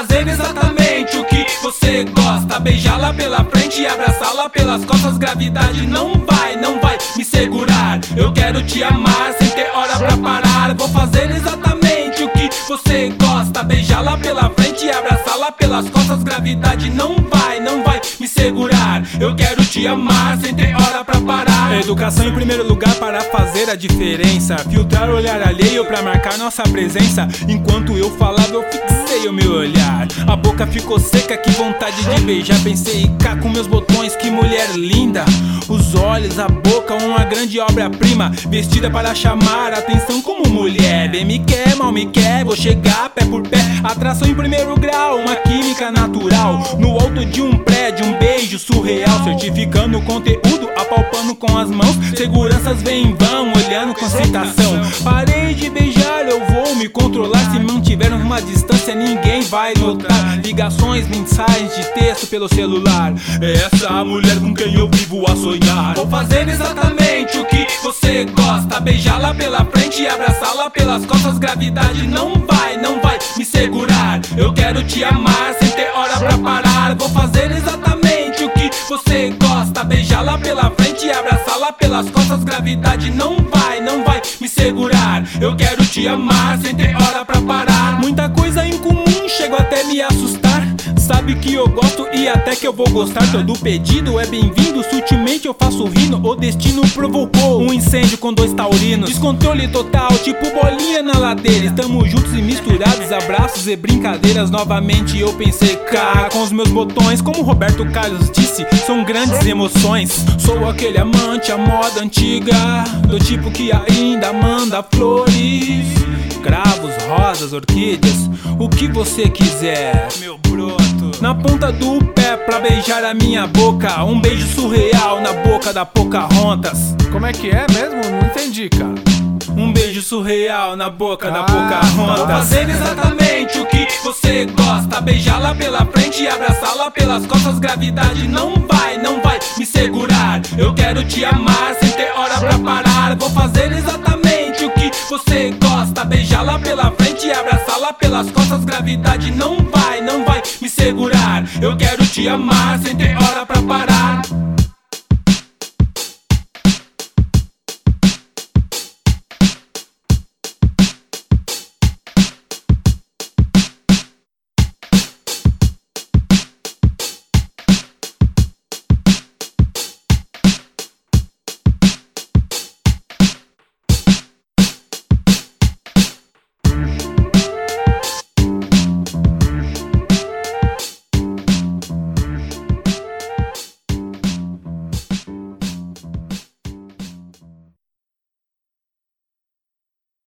fazer exatamente o que você gosta. Beijá-la pela frente e abraçá-la pelas costas. Gravidade não vai me segurar. Eu quero te amar sem ter hora pra parar. Vou fazer exatamente o que você gosta. Beijá-la pela frente e abraçá-la pelas costas. Gravidade não vai me segurar. Eu quero te amar sem ter hora pra parar. Educação em primeiro lugar para fazer a diferença. Filtrar o olhar alheio pra marcar nossa presença. Enquanto eu falava eu fixei o meu olhar. A boca ficou seca, que vontade de beijar. Pensei, cá com meus botões, que mulher linda. Os olhos, a boca, uma grande obra-prima. Vestida para chamar a atenção como mulher. Bem me quer, mal me quer, vou chegar pé por pé. Atração em primeiro grau, uma química natural. No alto de um prédio, um beijo surreal. Certificando o conteúdo, apalpando com as mãos. Seguranças vêm em vão, olhando com excitação. Parei de beijar, eu vou me controlar. Se mantivermos uma distância, ninguém vai notar. Ligações, mensagens de texto pelo celular. É essa a mulher com quem eu vivo a sonhar. Vou fazer exatamente o que você gosta. Beijá-la pela frente e abraçá-la pelas costas. Gravidade não vai me segurar. Eu quero te amar sem ter hora pra parar. Vou fazer exatamente o que você gosta. Beijá-la pela frente e abraçá-la pelas costas. Gravidade não vai me segurar. Eu quero te amar sem ter hora pra parar. Muita coisa em comum, chego até me assustar. Sabe que eu gosto e até que eu vou gostar. Todo pedido é bem-vindo, sutilmente eu faço rindo. O destino provocou um incêndio com 2 taurinos. Descontrole total, tipo bolinha na ladeira. Estamos juntos e misturados, abraços e brincadeiras. Novamente eu pensei, cá com os meus botões. Como Roberto Carlos disse, são grandes emoções. Sou aquele amante à moda antiga, do tipo que ainda manda flores, cravos, rosas, orquídeas, o que você quiser, meu broto. Na ponta do pé pra beijar a minha boca. Um beijo surreal na boca da Pocahontas. Como é que é mesmo? Não entendi, cara. Um beijo surreal na boca da Pocahontas. Vou fazer exatamente o que você gosta. Beijá-la pela frente e abraçá-la pelas costas. Gravidade não vai me segurar. Eu quero te amar sem ter hora pra parar. Vou fazer exatamente o que você gosta. Beijá-la pela frente e abraçá-la pelas costas. Gravidade não vai me segurar. Eu quero te amar sem ter hora pra parar.